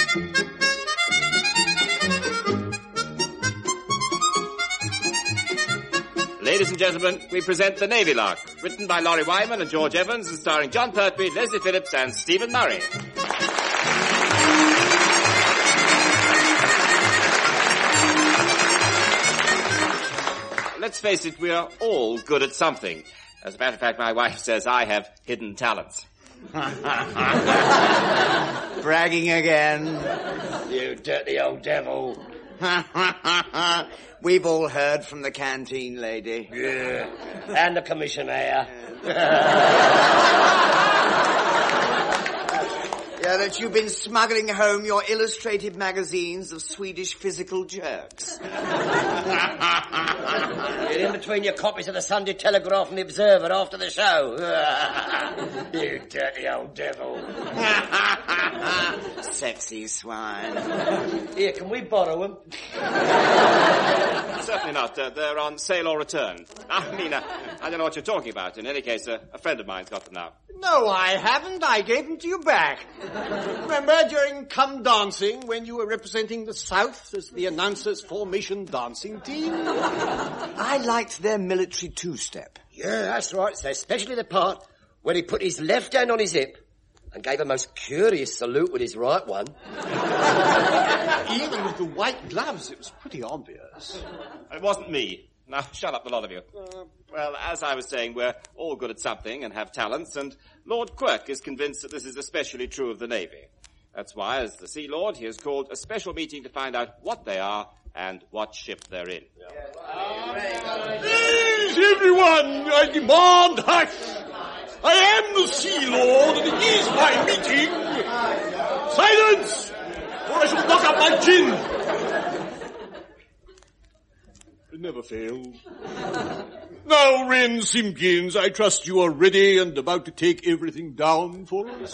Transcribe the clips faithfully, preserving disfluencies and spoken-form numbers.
Ladies and gentlemen, we present The Navy Lark, written by Laurie Wyman and George Evans and starring John Pertwee, Leslie Phillips and Stephen Murray. Let's face it, we are all good at something. As a matter of fact, my wife says I have hidden talents. Bragging again. You dirty old devil. We've all heard from the canteen lady. Yeah. And the commissioner. Yeah, that you've been smuggling home your illustrated magazines of Swedish physical jerks. You're in between your copies of the Sunday Telegraph and the Observer after the show. You dirty old devil. Sexy swine. Here, can we borrow them? Certainly not. Uh, they're on sale or return. I mean, uh, I don't know what you're talking about. In any case, uh, a friend of mine's got them now. No, I haven't. I gave them to you back. Remember during Come Dancing when you were representing the South as the announcer's formation dancing team? I liked their military two-step. Yeah, that's right. So especially the part where he put his left hand on his hip and gave a most curious salute with his right one. Even with the white gloves, it was pretty obvious. It wasn't me. Now, shut up, the lot of you. Uh, well, as I was saying, we're all good at something and have talents, and Lord Quirk is convinced that this is especially true of the Navy. That's why, as the Sea Lord, he has called a special meeting to find out what they are and what ship they're in. Please, everyone, I demand hush. I am the Sea Lord, and it is my meeting. Silence, or I shall knock out my gin. It never fails. Now, Wren Simpkins, I trust you are ready and about to take everything down for us.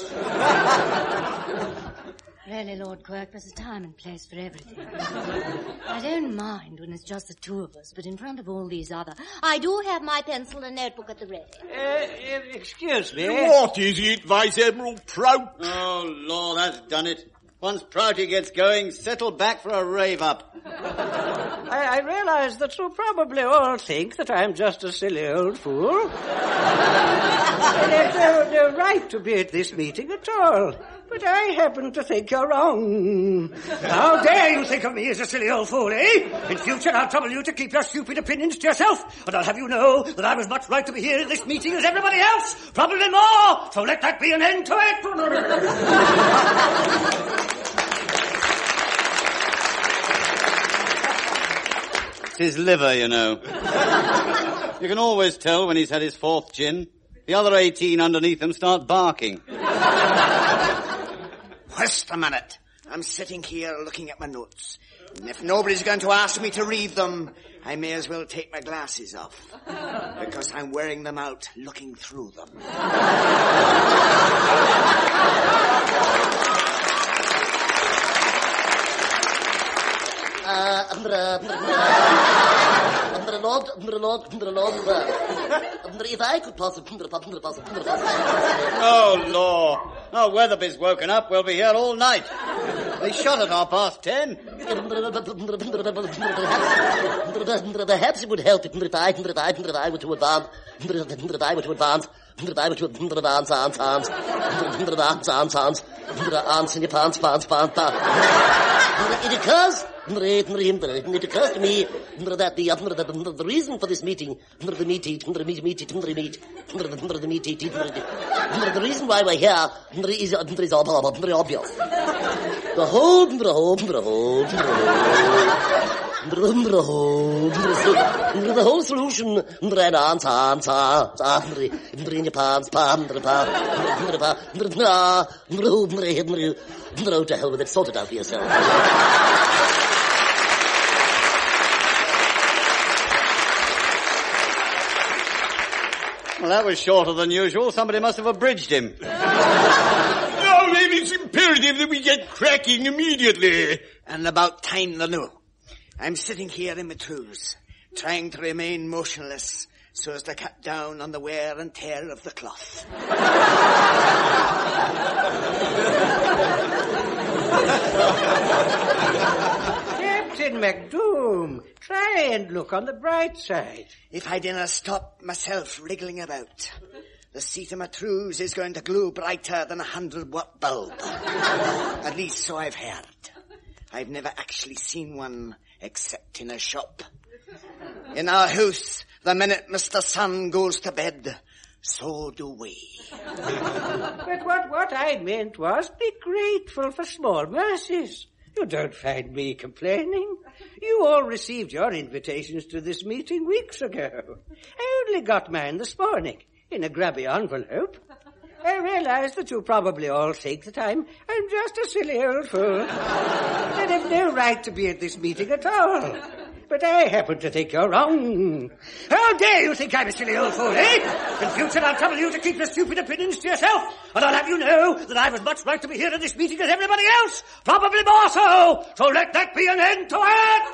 Really, Lord Quirk, there's a time and place for everything. I don't mind when it's just the two of us, but in front of all these other... I do have my pencil and notebook at the ready. Uh, excuse me. What is it, Vice Admiral Prout? Oh, Lord, that's done it. Once Prouty gets going, settle back for a rave-up. I, I realize that you probably all think that I'm just a silly old fool. There's no, no right to be at this meeting at all. But I happen to think you're wrong. How dare you think of me as a silly old fool, eh? In future, I'll trouble you to keep your stupid opinions to yourself, and I'll have you know that I'm as much right to be here in this meeting as everybody else, probably more, so let that be an end to it. It's his liver, you know. You can always tell when he's had his fourth gin. The other eighteen underneath him start barking. Just a minute. I'm sitting here looking at my notes. And if nobody's going to ask me to read them, I may as well take my glasses off. Because I'm wearing them out looking through them. Uh, Lord, Lord, Lord, if I could possibly... Oh, Lord. Our Weatherby's woken up. We'll be here all night. They shot at half past ten. Perhaps it would help if I, if I, if I were to advance, if I were to advance, if I were to advance, arms, arms, arms, arms, arms, arms in your pants, pants, pants, pants. It occurs, it occurs to me that the, the, the reason for this meeting, the meeting, the meet, meet, the meet, the meet, the reason why we're here is, is obvious. The whole, the whole, the whole, the whole, the whole solution, the answer, answer, in your pants, palm, the palm, no, to hell with it, sort it out for yourself. Well, that was shorter than usual. Somebody must have abridged him. No, then it's imperative that we get cracking immediately. And about time the new. I'm sitting here in my trews, trying to remain motionless so as to cut down on the wear and tear of the cloth. Captain McDoom, try and look on the bright side. If I dinna stop myself wriggling about, the seat of my trews is going to glow brighter than a hundred watt bulb. At least so I've heard. I've never actually seen one except in a shop. In our house, the minute Mister Sun goes to bed, so do we. But what, what I meant was be grateful for small mercies. You don't find me complaining. You all received your invitations to this meeting weeks ago. I only got mine this morning in a grubby envelope. I realize that you probably all think that I'm, I'm just a silly old fool. And have no right to be at this meeting at all. But I happen to think you're wrong. How dare you think I'm a silly old fool, eh? In future I'll trouble you to keep your stupid opinions to yourself. And I'll have you know that I've as much right to be here at this meeting as everybody else. Probably more so. So let that be an end to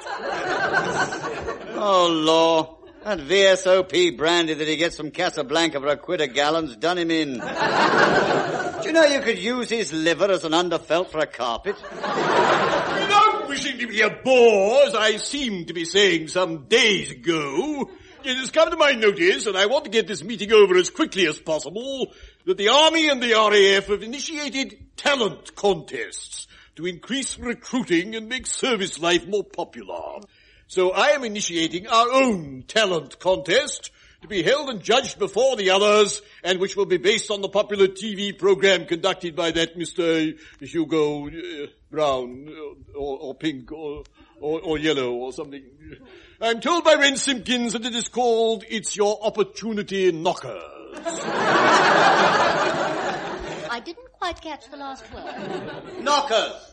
it. Oh, law. That V S O P brandy that he gets from Casablanca for a quid a gallon's done him in. Do you know you could use his liver as an underfelt for a carpet? Without wishing to be a bore, as I seemed to be saying some days ago, it has come to my notice, and I want to get this meeting over as quickly as possible, that the Army and the R A F have initiated talent contests to increase recruiting and make service life more popular. So I am initiating our own talent contest to be held and judged before the others, and which will be based on the popular T V program conducted by that Mister Hugo uh, Brown, uh, or, or Pink, or, or, or Yellow, or something. I'm told by Ren Simpkins that it is called It's Your Opportunity Knockers. I didn't quite catch the last word. Knockers.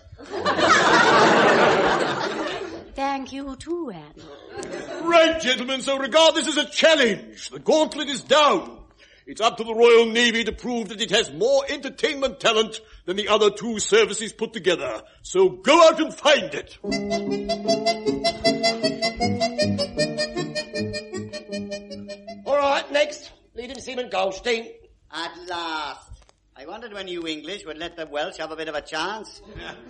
Thank you too, Anne. Right, gentlemen, so regard this as a challenge. The gauntlet is down. It's up to the Royal Navy to prove that it has more entertainment talent than the other two services put together. So go out and find it. All right, next, Leading Seaman Goldstein. At last. I wondered when you English would let the Welsh have a bit of a chance.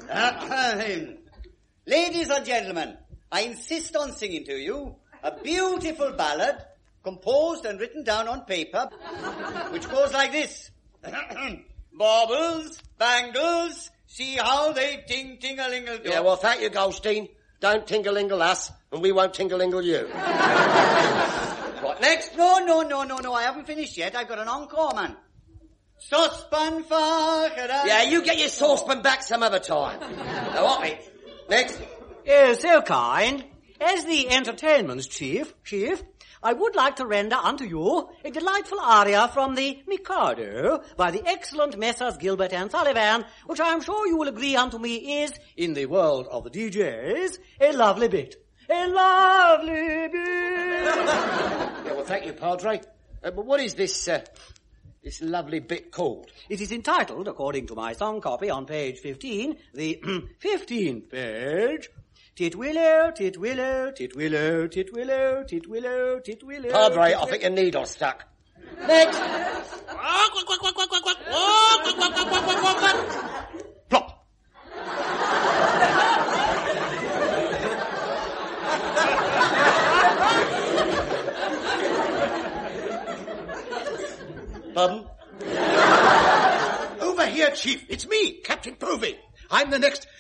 Ladies and gentlemen, I insist on singing to you a beautiful ballad composed and written down on paper, which goes like this. Baubles, bangles, see how they ting-ting-a-lingle do. Yeah, well, thank you, Goldstein. Don't tingle-ingle us, and we won't tingle-ingle you. Right, next? No, no, no, no, no, I haven't finished yet. I've got an encore, man. Saucepan for... Yeah, you get your saucepan back some other time. Now, what, mate? Next. Oh, so kind. As the entertainment's chief, chief, I would like to render unto you a delightful aria from the Mikado by the excellent Messrs. Gilbert and Sullivan, which I am sure you will agree unto me is, in the world of the D Js, a lovely bit. A lovely bit. Yeah, well, thank you, Padre. Uh, but what is this, uh, this lovely bit called? It is entitled, according to my song copy on page fifteen, the fifteenth page, Titwillow, titwillow, titwillow, titwillow, titwillow, titwillow. Padre, I think your needle's stuck. Next. Plop. Pardon? Over here, Chief. It's me, Captain Povey. I'm the next...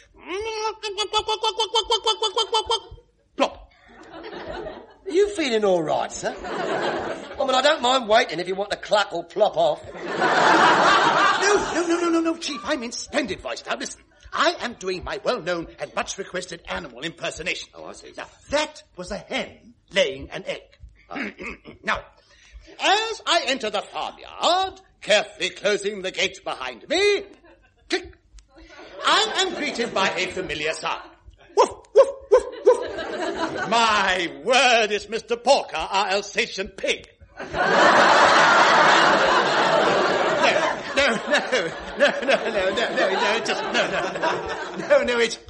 Plop. Are you feeling all right, sir? I mean, I don't mind waiting if you want to cluck or plop off. No, no, no, no, no, no, Chief. I'm in splendid voice. Now, listen. I am doing my well-known and much-requested animal impersonation. Oh, I see. Now, that was a hen laying an egg. Now, as I enter the farmyard, carefully closing the gate behind me, click, I am greeted by a familiar sound. Woof, woof, woof, woof. My word, is Mister Porker, our Alsatian pig. No, no, no, no, no, no, no, no, no, just, no, no, no, no, no, it's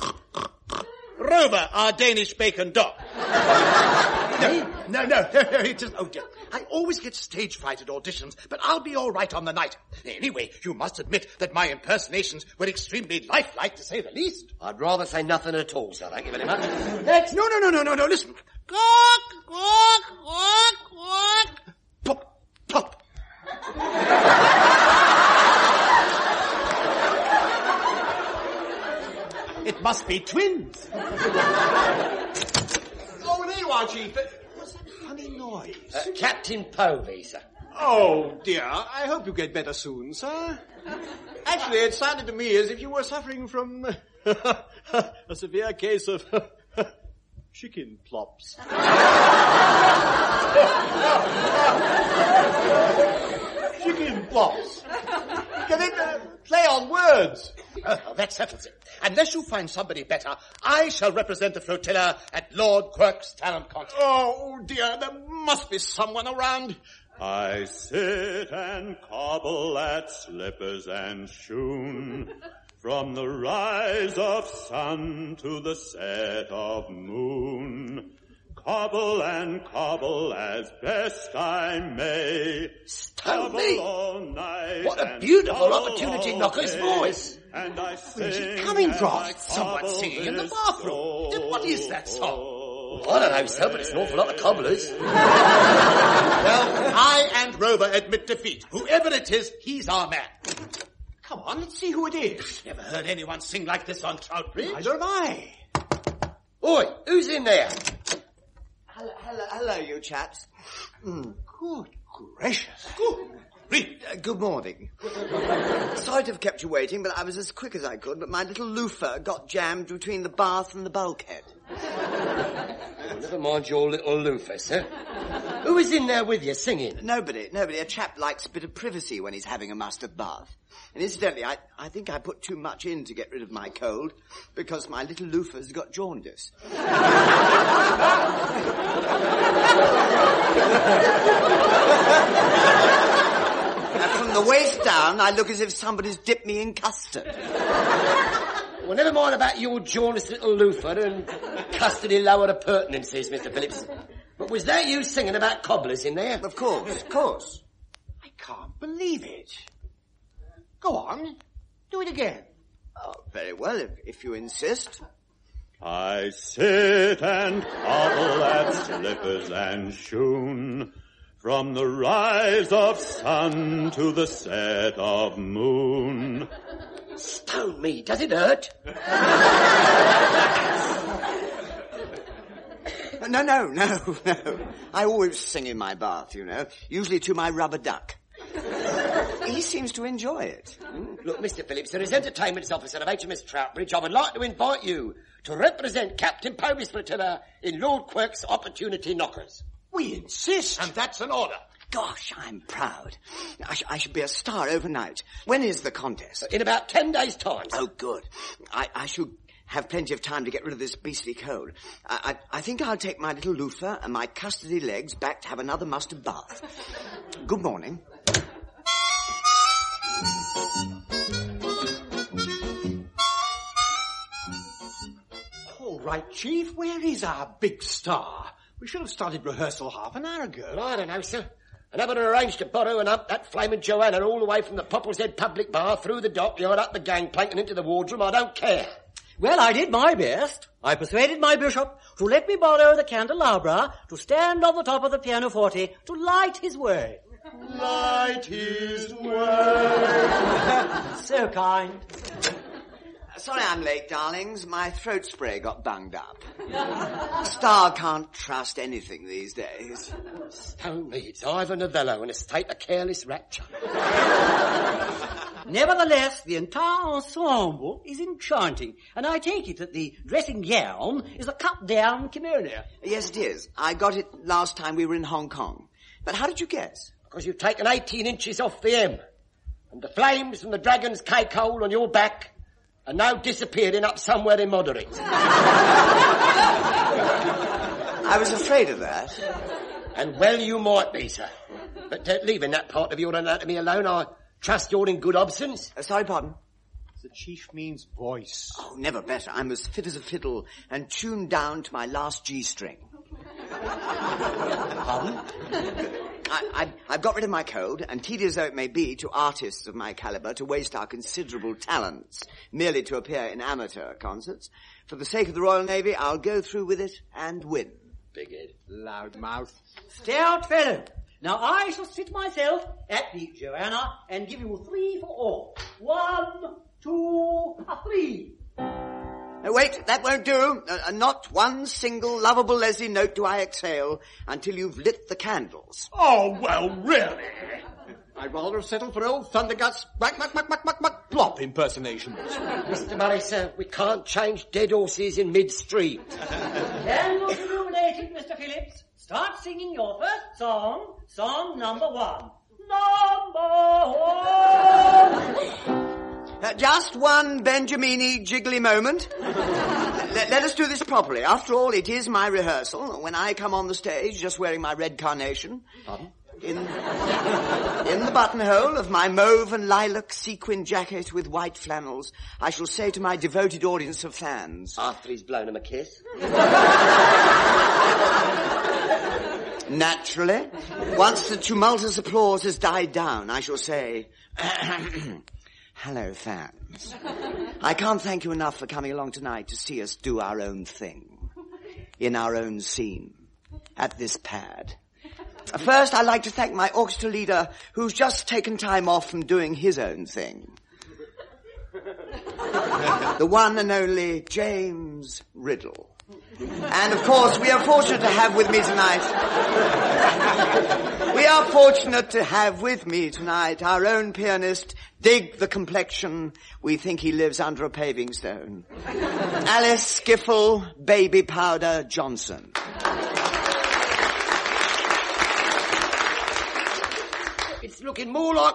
Rover, our Danish bacon dog. No, no, no, no, no, it just, oh, just, I always get stage fright at auditions, but I'll be all right on the night. Anyway, you must admit that my impersonations were extremely lifelike, to say the least. I'd rather say nothing at all, sir. Thank you very much. Next. No, no, no, no, no, no, listen. Quack, quack, quack, quack. Plop, plop. It must be twins. Oh, there you are, Chief. What's that funny noise? Uh, Captain Povey, sir. Oh, dear. I hope you get better soon, sir. Actually, it sounded to me as if you were suffering from a severe case of chicken plops. Chicken plops. Can it uh, play on words? Oh, that settles it. Unless you find somebody better, I shall represent the flotilla at Lord Quirk's talent contest. Oh, dear, there must be someone around. I sit and cobble at slippers and shoon, from the rise of sun to the set of moon. Cobble and cobble as best I may. Stone me! All night. What a beautiful opportunity knocker's voice. And I Where's sing it coming from? and I Someone cobble singing in the this bathroom. soul. Then what is that song? Well, I don't know, sir, but it's an awful lot of cobblers. Well, I and Rover admit defeat. Whoever it is, he's our man. Come on, let's see who it is. Never heard anyone sing like this on Troutbridge. Neither have I. Oi, who's in there? Hello, hello, hello you chaps. Mm. Good gracious. Good grief. Uh, good morning. Sorry to have kept you waiting, but I was as quick as I could, but my little loofah got jammed between the bath and the bulkhead. Well, never mind your little loofah, sir. Who is in there with you singing? Nobody, nobody. A chap likes a bit of privacy when he's having a mustard bath. And incidentally, I, I think I put too much in to get rid of my cold, because my little loofah's got jaundice. And from the waist down, I look as if somebody's dipped me in custard. Well, never mind about your jaundiced little loofah and custody lower appurtenances, Mister Phillips. But was that you singing about cobblers in there? Of course, of course. I can't believe it. Go on. Do it again. Oh, very well, if, if you insist. I sit and cobble at slippers and shoon, from the rise of sun to the set of moon. Stone me, does it hurt? No, no, no, no. I always sing in my bath, you know, usually to my rubber duck. He seems to enjoy it. Look, Mister Phillips, as entertainment officer of H M S Troutbridge, I would like to invite you to represent Captain Povey's flotilla in Lord Quirk's Opportunity Knockers. We insist. And that's an order. Gosh, I'm proud. I, sh- I should be a star overnight. When is the contest? In about ten days' time. Oh, good. I, I should have plenty of time to get rid of this beastly cold. I, I, I think I'll take my little loofah and my custody legs back to have another mustard bath. Good morning. All right, Chief, where is our big star? We should have started rehearsal half an hour ago. Well, I don't know, sir. And having arranged to borrow and up that flaming Joanna all the way from the Popple's Head public bar through the dockyard, up the gangplank and into the wardroom, I don't care. Well, I did my best. I persuaded my bishop to let me borrow the candelabra to stand on the top of the pianoforte to light his way. Light his way. So kind. Sorry I'm late, darlings. My throat spray got bunged up. Star can't trust anything these days. Stone me, it's Ivan Novello in a state of careless rapture. Nevertheless, the entire ensemble is enchanting, and I take it that the dressing gown is a cut-down kimono. Yes, it is. I got it last time we were in Hong Kong. But how did you guess? Because you've taken eighteen inches off the hem, and the flames from the dragon's cake hole on your back are now disappearing up somewhere in Moderate. I was afraid of that. And well you might be, sir. But uh, leaving that part of your anatomy alone, I trust you're in good obsence. Uh, sorry, pardon? The Chief means voice. Oh, never better. I'm as fit as a fiddle and tuned down to my last G-string. Pardon? I, I, I've got rid of my cold, and tedious though it may be to artists of my caliber to waste our considerable talents merely to appear in amateur concerts, for the sake of the Royal Navy, I'll go through with it and win. Big head. Loudmouth. Stout fellow. Now I shall sit myself at the Joanna and give you three for all. One, two, three. No, wait, that won't do. Uh, not one single lovable Leslie note do I exhale until you've lit the candles. Oh, well, really? I'd rather have settled for old Thundergut's whack, whack, whack, whack, whack, whack, plop impersonations. Mister Murray, sir, we can't change dead horses in mid-street. Candles illuminated, Mister Phillips. Start singing your first song, song number one. Number one! Uh, just one Benjamini jiggly moment. let, let us do this properly. After all, it is my rehearsal. When I come on the stage, just wearing my red carnation. Pardon? In, in the buttonhole of my mauve and lilac sequin jacket with white flannels, I shall say to my devoted audience of fans. After he's blown him a kiss? Naturally. Once the tumultuous applause has died down, I shall say, hello, fans. I can't thank you enough for coming along tonight to see us do our own thing. In our own scene. At this pad. First, I'd like to thank my orchestra leader, who's just taken time off from doing his own thing. The one and only James Riddle. And of course, we are fortunate to have with me tonight. We are fortunate to have with me tonight our own pianist, Dig the Complexion. We think he lives under a paving stone. Alice Skiffle, Baby Powder Johnson. It's looking more like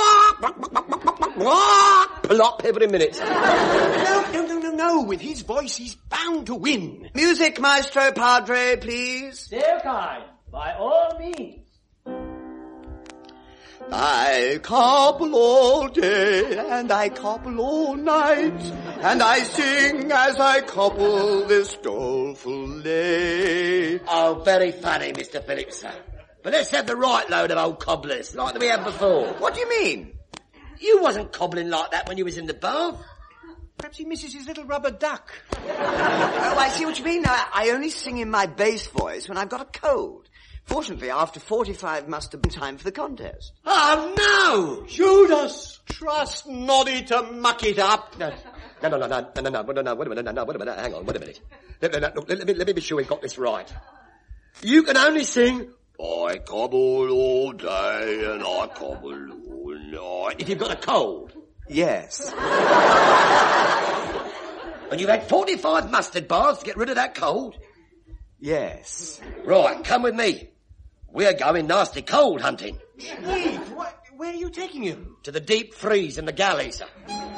plop every minute. No, no, no, no, no. With his voice, he's bound to win. Music, Maestro Padre, please. Still kind, by all means. I cobble all day, and I cobble all night, and I sing as I cobble this doleful lay. Oh, very funny, Mister Phillips, sir. But let's have the right load of old cobblers, like we had before. What do you mean? You wasn't cobbling like that when you was in the bath. Perhaps he misses his little rubber duck. Oh, I see what you mean. I, I only sing in my bass voice when I've got a cold. Fortunately, after forty-five must have been time for the contest. Oh, no! Judas, trust Noddy to muck it up. No, no, no, no, no, no, no, no, no, wait a minute, no, no, wait a minute, hang on, wait a minute. Let, let, let, let, me, let me be sure we've got this right. You can only sing, I cobble all day and I cobble all night, if you've got a cold. Yes. And you've had forty-five mustard baths to get rid of that cold? Yes. Right, come with me. We're going nasty cold hunting. Steve, what, where are you taking him? To the deep freeze in the galley, sir.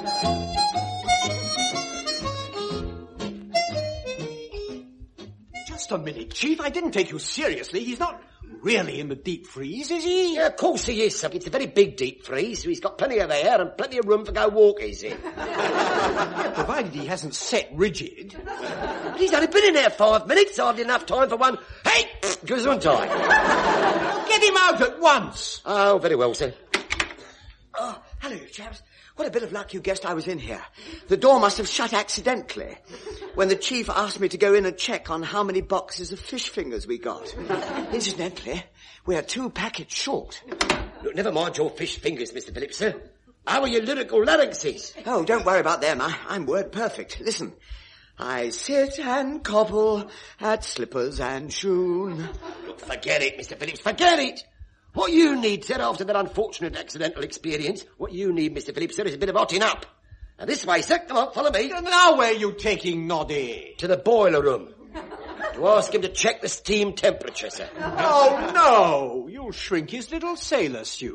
Just a minute, Chief. I didn't take you seriously. He's not really in the deep freeze, is he? Yeah, of course he is, sir. It's a very big deep freeze, so he's got plenty of air and plenty of room for go walkies in. Yeah, provided he hasn't set rigid. But he's only been in there five minutes, hardly enough time for one, hey, gesundheit. Get him out at once. Oh, very well, sir. Oh, hello, chaps. What a bit of luck you guessed I was in here. The door must have shut accidentally when the chief asked me to go in and check on how many boxes of fish fingers we got. Incidentally, we're two packets short. Look, never mind your fish fingers, Mister Phillips, sir. How are your lyrical larynxes? Oh, don't worry about them. I, I'm word perfect. Listen. I sit and cobble at slippers and shoon. Look, forget it, Mister Phillips, forget it. What you need, sir, after that unfortunate accidental experience, what you need, Mister Phillips, sir, is a bit of hotting up. And this way, sir, come on, follow me. Now where are you taking Noddy? To the boiler room. To ask him to check the steam temperature, sir. Oh, no. You'll shrink his little sailor suit.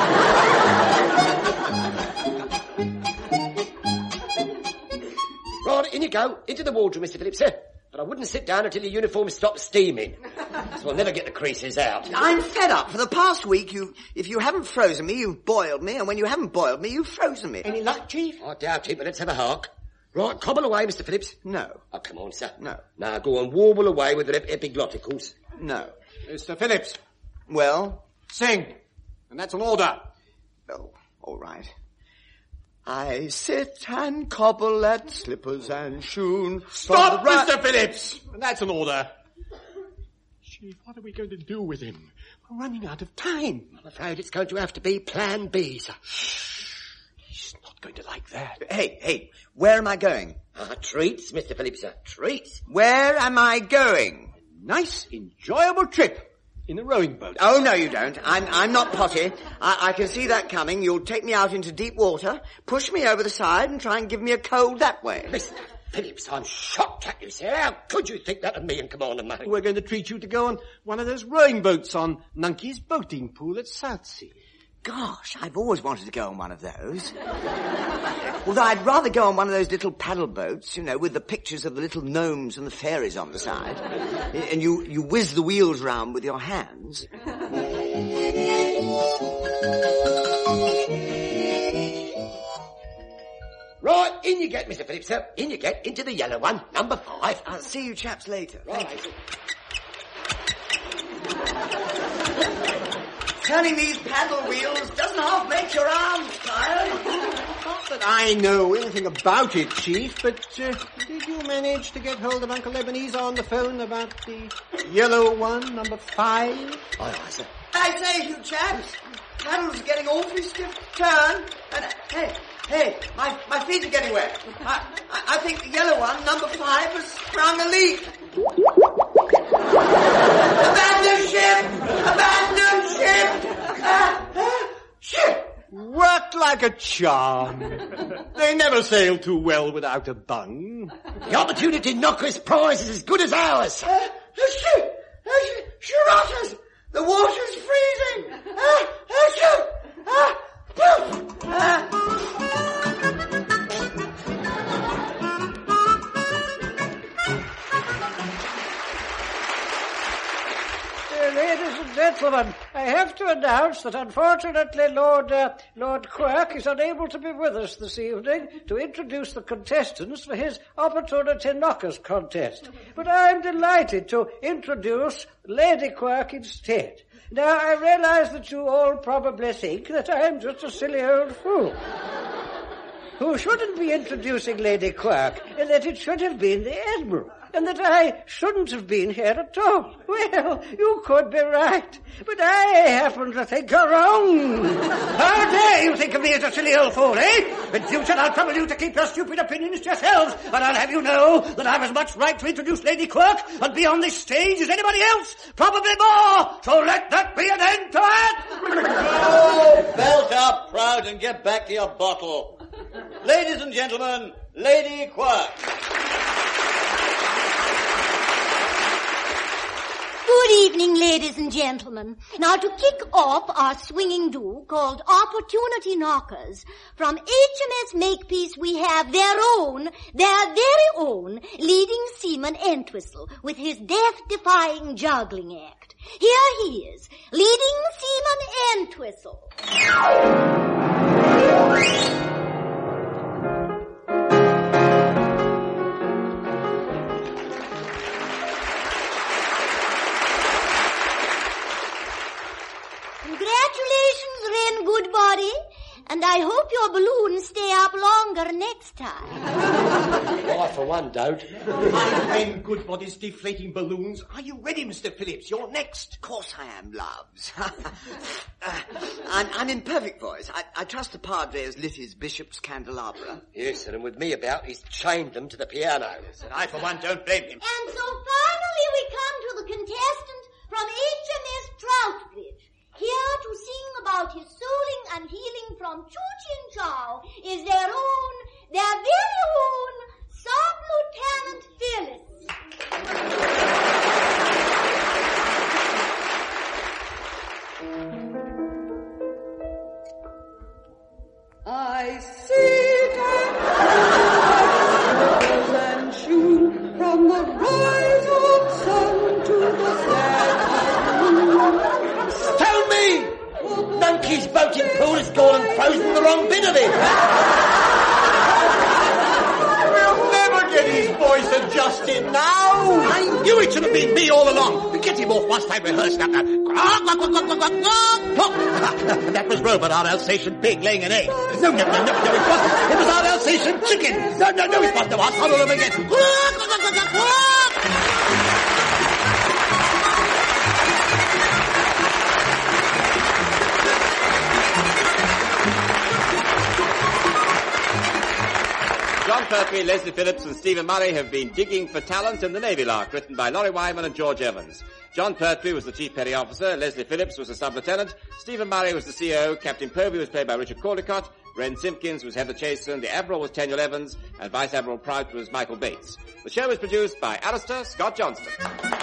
Right, in you go. Into the wardrobe, Mister Phillips, sir. But I wouldn't sit down until your uniform stops steaming. So we'll never get the creases out. I'm fed up. For the past week, you, if you haven't frozen me, you've boiled me, and when you haven't boiled me, you've frozen me. Any luck, Chief? I doubt it, but let's have a hark. Right, cobble away, Mister Phillips. No. Oh, come on, sir. No. Now, go on, warble away with the ep- epiglotticals. No. Mister Phillips. Well? Sing. And that's an order. Oh, all right. I sit and cobble at slippers and shoon. Stop, ra- Mister Phillips! And that's an order. Chief, what are we going to do with him? We're running out of time. I'm afraid it's going to have to be Plan B, sir. He's not going to like that. Hey, hey, where am I going? Ah, treats, Mister Phillips, sir. Treats. Where am I going? Nice, enjoyable trip. In a rowing boat. Oh, no, you don't. I'm, I'm not potty. I, I can see that coming. You'll take me out into deep water, push me over the side, and try and give me a cold that way. Mister Phillips, I'm shocked at you, sir. How could you think that of me and Commander Murray? We're going to treat you to go on one of those rowing boats on Nunkey's boating pool at Southsea. Gosh, I've always wanted to go on one of those. Although I'd rather go on one of those little paddle boats, you know, with the pictures of the little gnomes and the fairies on the side. And you, you whiz the wheels round with your hands. Right, in you get, Mister Phillips, sir. In you get, into the yellow one, number five. I'll see you chaps later. Right. Thank you. Turning these paddle wheels doesn't half make your arms tired. Not that I know anything about it, Chief, but uh, did you manage to get hold of Uncle Ebenezer on the phone about the yellow one, number five? Aye, aye, sir. I say, you chaps, paddles are getting awfully stiff to turn. And, uh, hey, hey, my, my feet are getting wet. I, I, I think the yellow one, number five, has sprung a leak. Abandon ship! Abandon ship! Ah, ah, ship! Worked like a charm. They never sail too well without a bung. The opportunity knocker's prize is as good as ours. Uh, ship! Uh, Shiratas! The water's freezing! Ah, ah, ship! Ah, poof! Ah. Ladies and gentlemen, I have to announce that unfortunately Lord uh, Lord Quirk is unable to be with us this evening to introduce the contestants for his Opportunity Knockers contest. But I'm delighted to introduce Lady Quirk instead. Now, I realize that you all probably think that I'm just a silly old fool who shouldn't be introducing Lady Quirk, and that it should have been the Admiral, and that I shouldn't have been here at all. Well, you could be right, but I happen to think you're wrong. How dare you think of me as a silly old fool, eh? In future, I'll trouble you to keep your stupid opinions to yourselves, and I'll have you know that I've as much right to introduce Lady Quirk and be on this stage as anybody else, probably more, so let that be an end to it! Oh, belt up, proud, and get back to your bottle. Ladies and gentlemen, Lady Quirk. Good evening, ladies and gentlemen. Now, to kick off our swinging do called Opportunity Knockers, from H M S Makepeace we have their own, their very own, leading seaman Entwistle with his death-defying juggling act. Here he is, leading seaman Entwistle. Congratulations, Wren Goodbody, and I hope your balloons stay up longer next time. I, for one, don't. Wren Goodbody's deflating balloons. Are you ready, Mister Phillips? You're next. Of course I am, loves. uh, I'm, I'm in perfect voice. I, I trust the Padre has lit his bishop's candelabra. Yes, sir, and with me about, he's chained them to the piano. Yes, and I, for one, don't blame him. And so finally we come to the contestant from H M S Troutbridge. Here to sing about his souling and healing from Chu Chin Chow is their own, their very own, Sub-Lieutenant Phyllis. I sit and shoot from the rise of sun to the set of moon. Tell me! Nunkey's boating pool has gone and frozen the wrong bit of it. voice adjusted now. I knew it should have been me all along. Get him off whilst I rehearse now. That was Robert, our Alsatian pig, laying an egg. No, no, no, no, no, it wasn't. It was our Alsatian chicken. No, no, no, it wasn't. I'll follow them again. John Pertwee, Leslie Phillips and Stephen Murray have been digging for talent in the Navy Lark, written by Laurie Wyman and George Evans. John Pertwee was the Chief Petty Officer, Leslie Phillips was the Sub-Lieutenant, Stephen Murray was the C O, Captain Povey was played by Richard Caldecott, Ren Simpkins was Heather Chasen, the Admiral was Daniel Evans, and Vice Admiral Prout was Michael Bates. The show was produced by Alistair Scott Johnston.